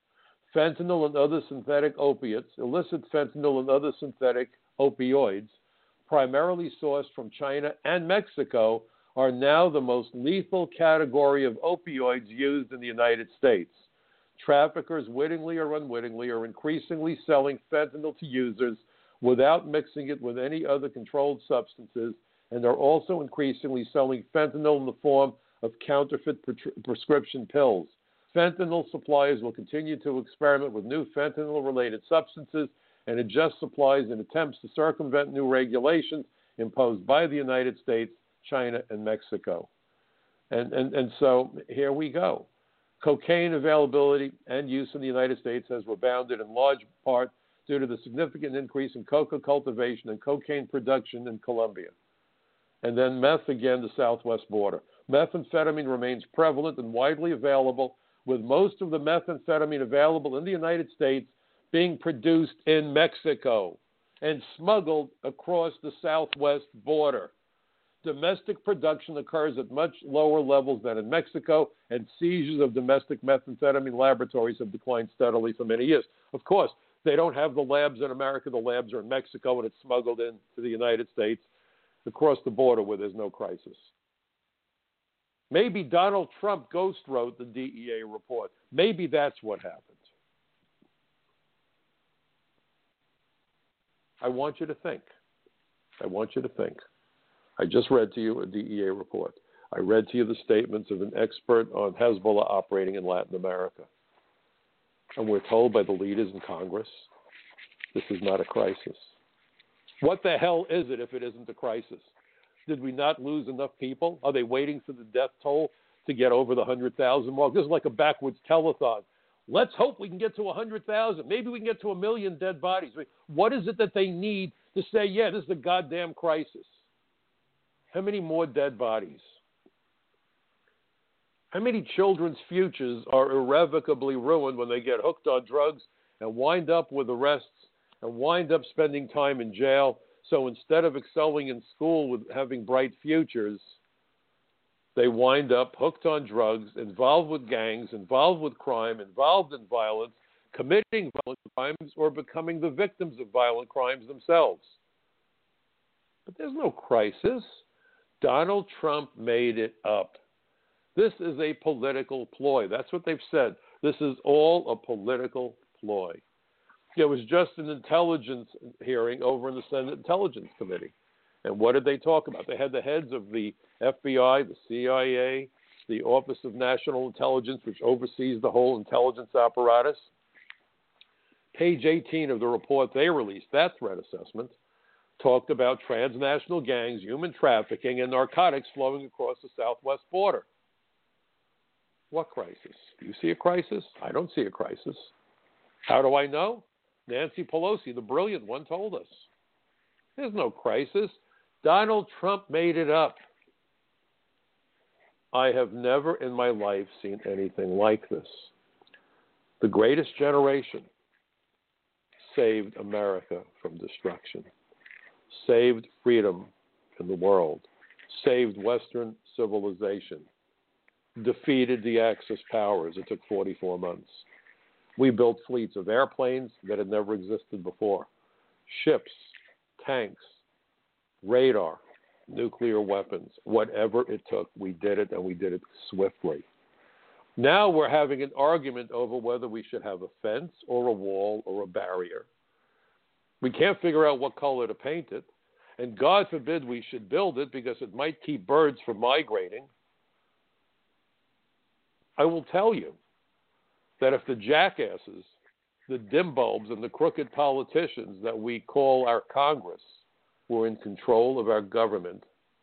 Fentanyl and other synthetic opiates, illicit fentanyl and other synthetic opioids, primarily sourced from China and Mexico, are now the most lethal category of opioids used in the United States. Traffickers, wittingly or unwittingly, are increasingly selling fentanyl to users without mixing it with any other controlled substances, and are also increasingly selling fentanyl in the form of counterfeit prescription pills. Fentanyl suppliers will continue to experiment with new fentanyl-related substances and adjust supplies in attempts to circumvent new regulations imposed by the United States, China, and Mexico. And so here we go. Cocaine availability and use in the United States has rebounded in large part due to the significant increase in coca cultivation and cocaine production in Colombia. And then meth, again, the southwest border. Methamphetamine remains prevalent and widely available, with most of the methamphetamine available in the United States being produced in Mexico and smuggled across the southwest border. Domestic production occurs at much lower levels than in Mexico, and seizures of domestic methamphetamine laboratories have declined steadily for many years. Of course, they don't have the labs in America. The labs are in Mexico, and it's smuggled into the United States across the border where there's no crisis. Maybe Donald Trump ghost wrote the DEA report. Maybe that's what happened. I want you to think. I just read to you a DEA report. I read to you the statements of an expert on Hezbollah operating in Latin America. And we're told by the leaders in Congress, this is not a crisis. What the hell is it if it isn't a crisis? Did we not lose enough people? Are they waiting for the death toll to get over the 100,000 mark? This is like a backwards telethon. Let's hope we can get to 100,000. Maybe we can get to 1 million dead bodies. What is it that they need to say, yeah, this is a goddamn crisis? How many more dead bodies? How many children's futures are irrevocably ruined when they get hooked on drugs and wind up with arrests and wind up spending time in jail? So instead of excelling in school with having bright futures, they wind up hooked on drugs, involved with gangs, involved with crime, involved in violence, committing violent crimes, or becoming the victims of violent crimes themselves. But there's no crisis. Donald Trump made it up. This is a political ploy. That's what they've said. This is all a political ploy. There was just an intelligence hearing over in the Senate Intelligence Committee. And what did they talk about? They had the heads of the FBI, the CIA, the Office of National Intelligence, which oversees the whole intelligence apparatus. Page 18 of the report they released, that threat assessment, talked about transnational gangs, human trafficking, and narcotics flowing across the southwest border. What crisis? Do you see a crisis? I don't see a crisis. How do I know? Nancy Pelosi, the brilliant one, told us. There's no crisis. Donald Trump made it up. I have never in my life seen anything like this. The greatest generation saved America from destruction, saved freedom in the world, saved Western civilization, defeated the Axis powers. It took 44 months. We built fleets of airplanes that had never existed before, ships, tanks, radar, nuclear weapons, whatever it took, we did it, and we did it swiftly. Now we're having an argument over whether we should have a fence or a wall or a barrier. We can't figure out what color to paint it, and God forbid we should build it because it might keep birds from migrating. I will tell you that if the jackasses, the dimbulbs, and the crooked politicians that we call our Congress were in control of our government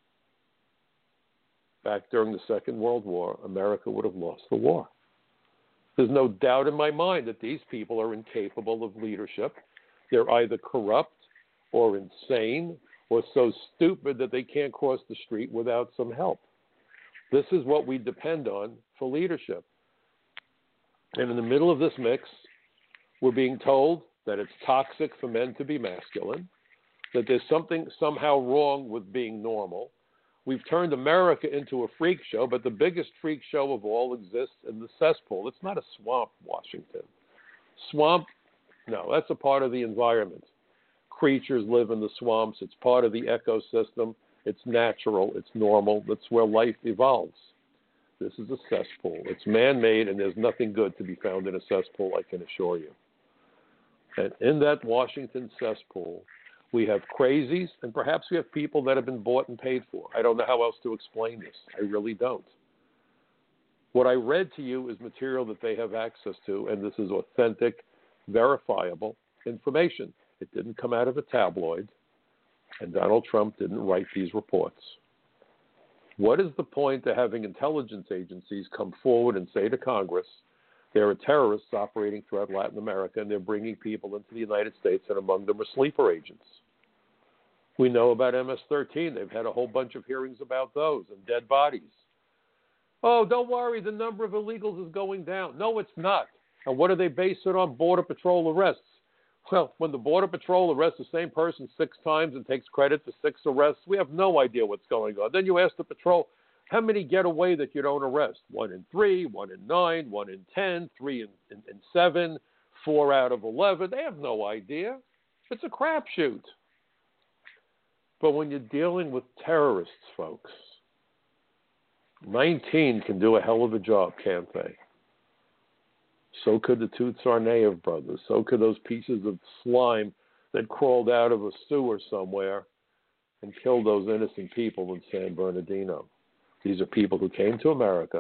back during the Second World War, America would have lost the war. There's no doubt in my mind that these people are incapable of leadership. They're either corrupt or insane or so stupid that they can't cross the street without some help. This is what we depend on for leadership. And in the middle of this mix, we're being told that it's toxic for men to be masculine, that there's something somehow wrong with being normal. We've turned America into a freak show, but the biggest freak show of all exists in the cesspool. It's not a swamp, Washington. Swamp? No, that's a part of the environment. Creatures live in the swamps. It's part of the ecosystem. It's natural. It's normal. That's where life evolves. This is a cesspool. It's man-made, and there's nothing good to be found in a cesspool, I can assure you. And in that Washington cesspool, we have crazies, and perhaps we have people that have been bought and paid for. I don't know how else to explain this. I really don't. What I read to you is material that they have access to, and this is authentic, verifiable information. It didn't come out of a tabloid, and Donald Trump didn't write these reports. What is the point of having intelligence agencies come forward and say to Congress, there are terrorists operating throughout Latin America, and they're bringing people into the United States, and among them are sleeper agents? We know about MS-13. They've had a whole bunch of hearings about those and dead bodies. Oh, don't worry, the number of illegals is going down. No, it's not. And what do they base it on? Border Patrol arrests. Well, when the Border Patrol arrests the same person 6 times and takes credit for 6 arrests, we have no idea what's going on. Then you ask the patrol, how many get away that you don't arrest? 1 in 3, 1 in 9, 1 in 10, 3 in 7, 4 out of 11. They have no idea. It's a crapshoot. But when you're dealing with terrorists, folks, 19 can do a hell of a job, can't they? So could the Tsarnaev brothers. So could those pieces of slime that crawled out of a sewer somewhere and killed those innocent people in San Bernardino. These are people who came to America.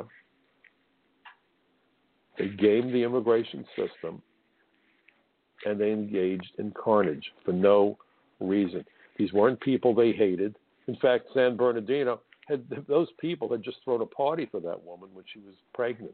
They gamed the immigration system, and they engaged in carnage for no reason. These weren't people they hated. In fact, San Bernardino, those people had just thrown a party for that woman when she was pregnant.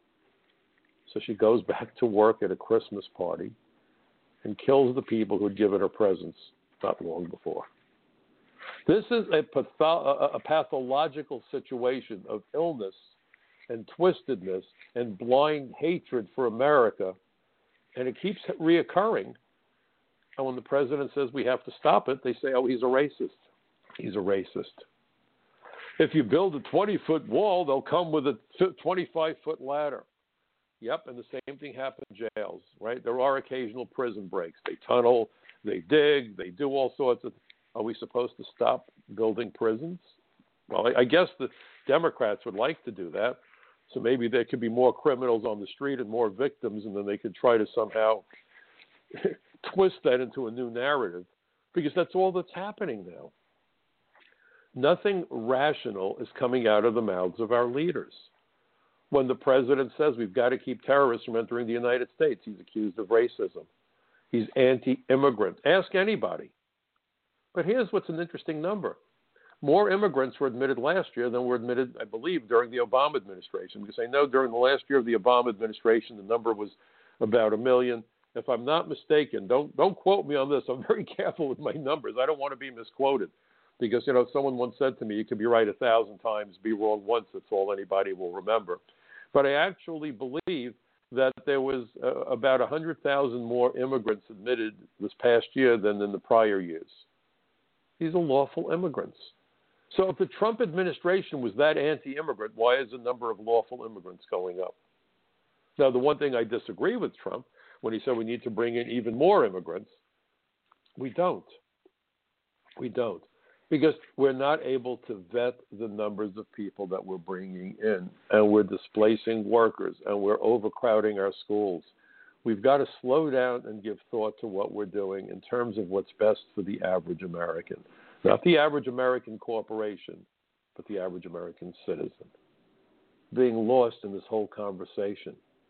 So she goes back to work at a Christmas party and kills the people who had given her presents not long before. This is a pathological situation of illness and twistedness and blind hatred for America, and it keeps reoccurring. And when the president says we have to stop it, they say, oh, he's a racist. He's a racist. If you build a 20-foot wall, they'll come with a 25-foot ladder. Yep, and the same thing happens in jails, right? There are occasional prison breaks. They tunnel, they dig, they do all sorts of. Are we supposed to stop building prisons? Well, I guess the Democrats would like to do that. So maybe there could be more criminals on the street and more victims, and then they could try to somehow twist that into a new narrative, because that's all that's happening now. Nothing rational is coming out of the mouths of our leaders. When the president says we've got to keep terrorists from entering the United States, he's accused of racism. He's anti-immigrant. Ask anybody. But here's what's an interesting number. More immigrants were admitted last year than were admitted, I believe, during the Obama administration, because I know during the last year of the Obama administration, the number was about 1 million. If I'm not mistaken, don't quote me on this. I'm very careful with my numbers. I don't want to be misquoted. Because, someone once said to me, you could be right 1,000 times, be wrong once. That's all anybody will remember. But I actually believe that there was about 100,000 more immigrants admitted this past year than in the prior years. These are lawful immigrants. So if the Trump administration was that anti-immigrant, why is the number of lawful immigrants going up? Now, the one thing I disagree with Trump, when he said we need to bring in even more immigrants, we don't. We don't. Because we're not able to vet the numbers of people that we're bringing in, and we're displacing workers, and we're overcrowding our schools. We've got to slow down and give thought to what we're doing in terms of what's best for the average American. Not the average American corporation, but the average American citizen. Being lost in this whole conversation.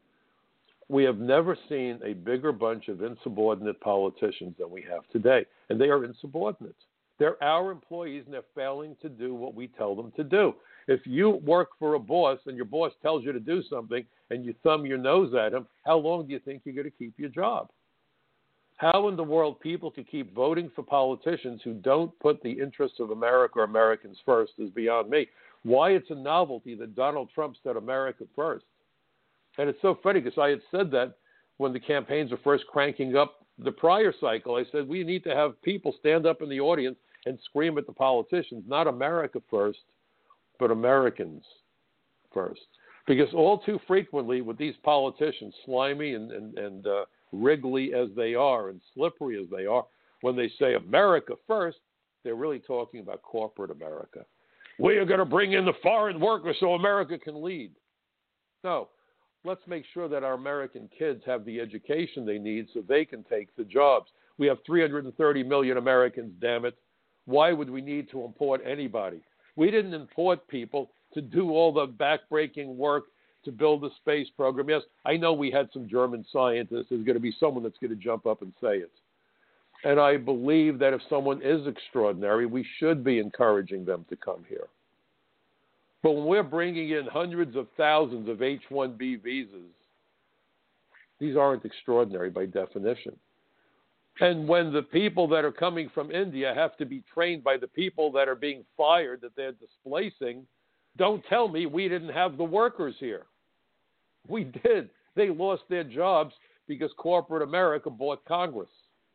We have never seen a bigger bunch of insubordinate politicians than we have today, and they are insubordinate. They're our employees, and they're failing to do what we tell them to do. If you work for a boss and your boss tells you to do something and you thumb your nose at him, how long do you think you're going to keep your job? How in the world people can keep voting for politicians who don't put the interests of America or Americans first is beyond me. Why it's a novelty that Donald Trump said America first. And it's so funny because I had said that when the campaigns were first cranking up the prior cycle. I said we need to have people stand up in the audience and scream at the politicians, not America first, but Americans first. Because all too frequently with these politicians, slimy and wriggly as they are and slippery as they are, when they say America first, they're really talking about corporate America. We are going to bring in the foreign workers so America can lead. No, let's make sure that our American kids have the education they need so they can take the jobs. We have 330 million Americans, damn it. Why would we need to import anybody? We didn't import people to do all the backbreaking work to build the space program. Yes, I know we had some German scientists. There's going to be someone that's going to jump up and say it. And I believe that if someone is extraordinary, we should be encouraging them to come here. But when we're bringing in hundreds of thousands of H-1B visas, these aren't extraordinary by definition. And when the people that are coming from India have to be trained by the people that are being fired, that they're displacing, don't tell me we didn't have the workers here. We did. They lost their jobs because corporate America bought Congress.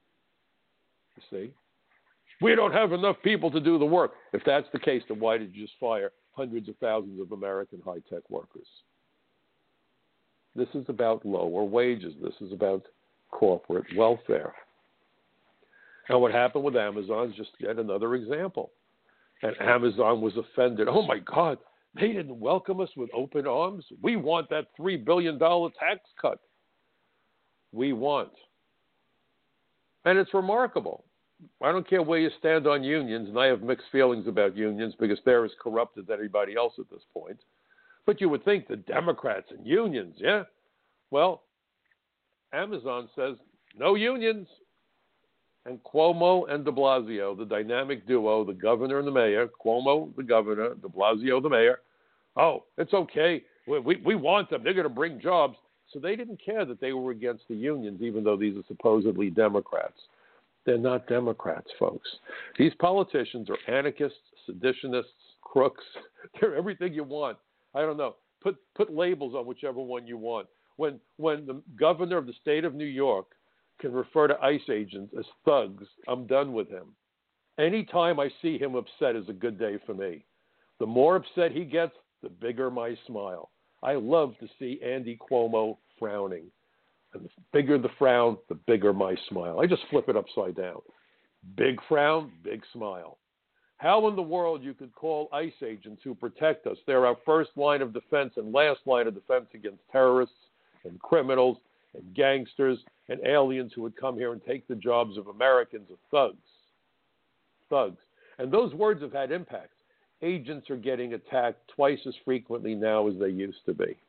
You see? We don't have enough people to do the work. If that's the case, then why did you just fire hundreds of thousands of American high-tech workers? This is about lower wages. This is about corporate welfare. And what happened with Amazon is just yet another example. And Amazon was offended. Oh, my God, they didn't welcome us with open arms. We want that $3 billion tax cut. We want. And it's remarkable. I don't care where you stand on unions, and I have mixed feelings about unions because they're as corrupt as anybody else at this point. But you would think the Democrats and unions, yeah? Well, Amazon says no unions. And Cuomo and de Blasio, the dynamic duo, the governor and the mayor, Cuomo, the governor, de Blasio, the mayor, oh, it's okay. We want them. They're going to bring jobs. So they didn't care that they were against the unions, even though these are supposedly Democrats. They're not Democrats, folks. These politicians are anarchists, seditionists, crooks. They're everything you want. I don't know. Put labels on whichever one you want. When the governor of the state of New York can refer to ICE agents as thugs, I'm done with him. Anytime I see him upset is a good day for me. The more upset he gets, the bigger my smile. I love to see Andy Cuomo frowning. And the bigger the frown, the bigger my smile. I just flip it upside down. Big frown, big smile. How in the world you could call ICE agents who protect us? They're our first line of defense and last line of defense against terrorists and criminals and gangsters and aliens who would come here and take the jobs of Americans as thugs. Thugs. And those words have had impact. Agents are getting attacked twice as frequently now as they used to be.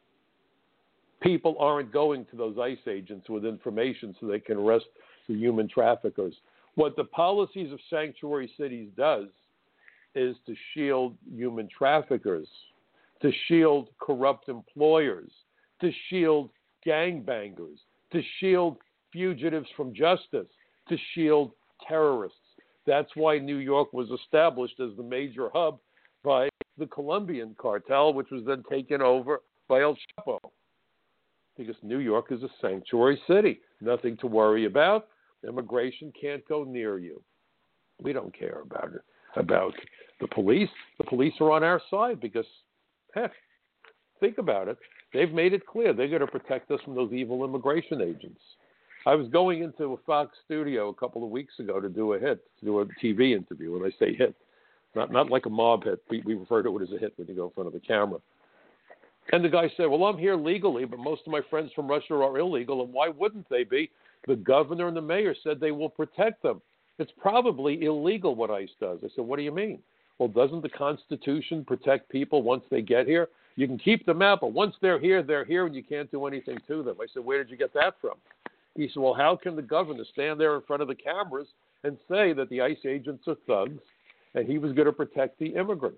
People aren't going to those ICE agents with information so they can arrest the human traffickers. What the policies of sanctuary cities does is to shield human traffickers, to shield corrupt employers, to shield gangbangers, to shield fugitives from justice, to shield terrorists. That's why New York was established as the major hub by the Colombian cartel, which was then taken over by El Chapo. Because New York is a sanctuary city. Nothing to worry about. Immigration can't go near you. We don't care about it. About the police. The police are on our side because, heck, think about it. They've made it clear they're going to protect us from those evil immigration agents. I was going into a Fox studio a couple of weeks ago to do a TV interview. When I say hit, not like a mob hit. We refer to it as a hit when you go in front of the camera. And the guy said, well, I'm here legally, but most of my friends from Russia are illegal, and why wouldn't they be? The governor and the mayor said they will protect them. It's probably illegal what ICE does. I said, what do you mean? Well, doesn't the Constitution protect people once they get here? You can keep them out, but once they're here, and you can't do anything to them. I said, where did you get that from? He said, well, how can the governor stand there in front of the cameras and say that the ICE agents are thugs and he was going to protect the immigrants?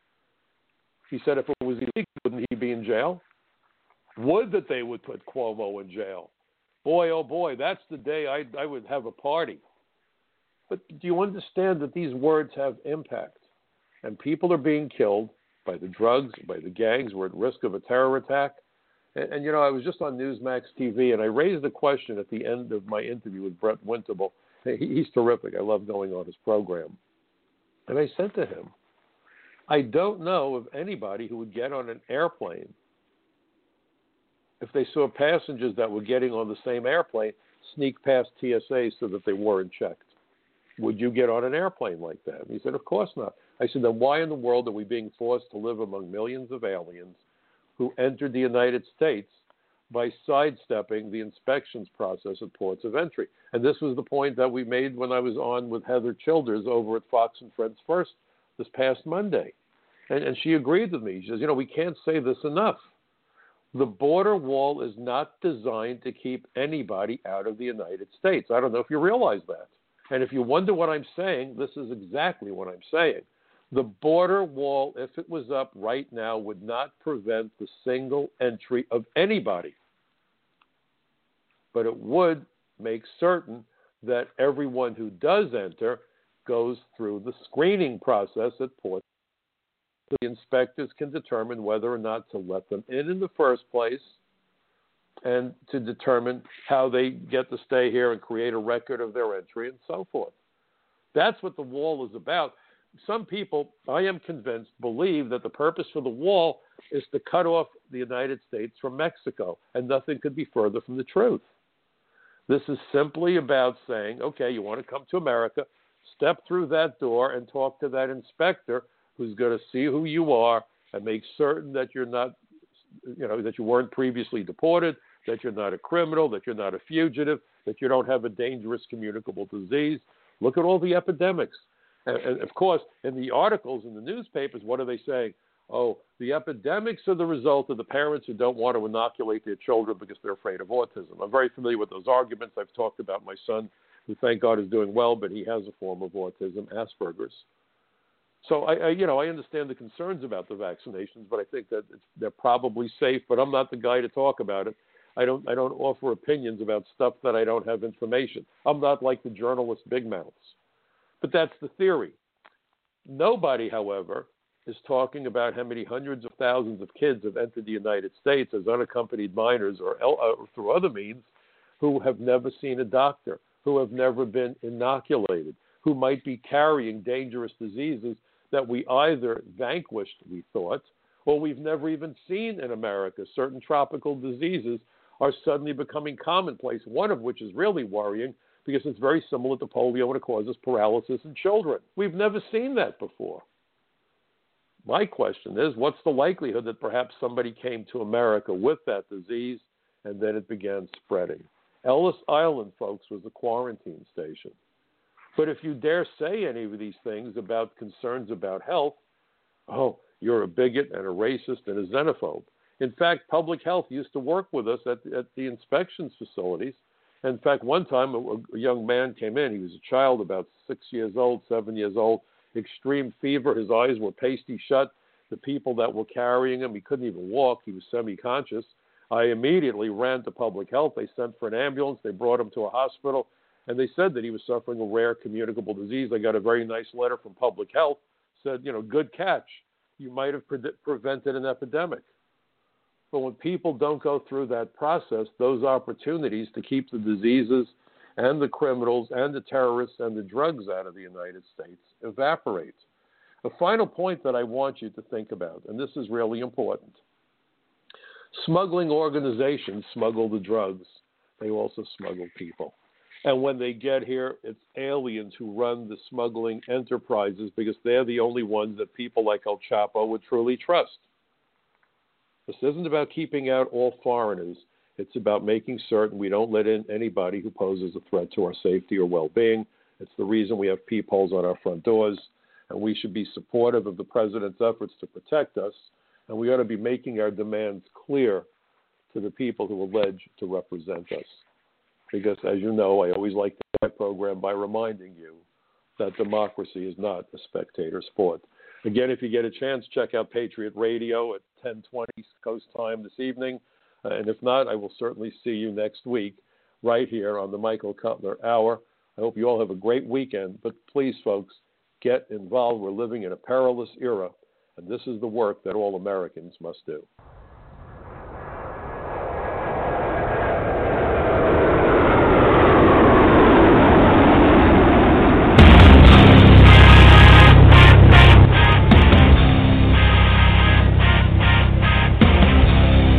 He said if it was illegal, wouldn't he be in jail? Would that they would put Cuomo in jail. Boy, oh boy, that's the day I would have a party. But do you understand that these words have impact? And people are being killed by the drugs, by the gangs. We're at risk of a terror attack. And I was just on Newsmax TV, and I raised a question at the end of my interview with Brett Winterble. He's terrific. I love going on his program. And I said to him, I don't know of anybody who would get on an airplane if they saw passengers that were getting on the same airplane sneak past TSA so that they weren't checked? Would you get on an airplane like that? And he said, of course not. I said, then why in the world are we being forced to live among millions of aliens who entered the United States by sidestepping the inspections process at ports of entry? And this was the point that we made when I was on with Heather Childers over at Fox and Friends First this past Monday. And she agreed with me. She says, we can't say this enough. The border wall is not designed to keep anybody out of the United States. I don't know if you realize that. And if you wonder what I'm saying, this is exactly what I'm saying. The border wall, if it was up right now, would not prevent the single entry of anybody. But it would make certain that everyone who does enter goes through the screening process at ports. The inspectors can determine whether or not to let them in the first place, and to determine how they get to stay here and create a record of their entry and so forth. That's what the wall is about. Some people, I am convinced, believe that the purpose for the wall is to cut off the United States from Mexico, and nothing could be further from the truth. This is simply about saying, okay, you want to come to America, step through that door and talk to that inspector who's going to see who you are and make certain that you're not, that you weren't previously deported, that you're not a criminal, that you're not a fugitive, that you don't have a dangerous communicable disease. Look at all the epidemics. And of course, in the articles in the newspapers, what are they saying? Oh, the epidemics are the result of the parents who don't want to inoculate their children because they're afraid of autism. I'm very familiar with those arguments. I've talked about my son, who thank God is doing well, but he has a form of autism, Asperger's. So I understand the concerns about the vaccinations, but I think that they're probably safe. But I'm not the guy to talk about it. I don't offer opinions about stuff that I don't have information. I'm not like the journalist big mouths. But that's the theory. Nobody, however, is talking about how many hundreds of thousands of kids have entered the United States as unaccompanied minors or through other means, who have never seen a doctor, who have never been inoculated, who might be carrying dangerous diseases that we either vanquished, we thought, or we've never even seen in America. Certain tropical diseases are suddenly becoming commonplace, one of which is really worrying because it's very similar to polio and it causes paralysis in children. We've never seen that before. My question is, what's the likelihood that perhaps somebody came to America with that disease and then it began spreading? Ellis Island, folks, was a quarantine station. But if you dare say any of these things about concerns about health, oh, you're a bigot and a racist and a xenophobe. In fact, public health used to work with us at the inspections facilities. In fact, one time a young man came in. He was a child, about 6 years old, 7 years old, extreme fever. His eyes were pasty shut. The people that were carrying him, he couldn't even walk. He was semi-conscious. I immediately ran to public health. They sent for an ambulance. They brought him to a hospital. And they said that he was suffering a rare communicable disease. I got a very nice letter from public health. Said, good catch. You might have prevented an epidemic. But when people don't go through that process, those opportunities to keep the diseases and the criminals and the terrorists and the drugs out of the United States evaporate. The final point that I want you to think about, and this is really important. Smuggling organizations smuggle the drugs. They also smuggle people. And when they get here, it's aliens who run the smuggling enterprises because they're the only ones that people like El Chapo would truly trust. This isn't about keeping out all foreigners. It's about making certain we don't let in anybody who poses a threat to our safety or well-being. It's the reason we have peepholes on our front doors, and we should be supportive of the president's efforts to protect us, and we ought to be making our demands clear to the people who allege to represent us. Because, as you know, I always like to end my program by reminding you that democracy is not a spectator sport. Again, if you get a chance, check out Patriot Radio at 10:20 East Coast time this evening. And if not, I will certainly see you next week right here on the Michael Cutler Hour. I hope you all have a great weekend. But please, folks, get involved. We're living in a perilous era, and this is the work that all Americans must do.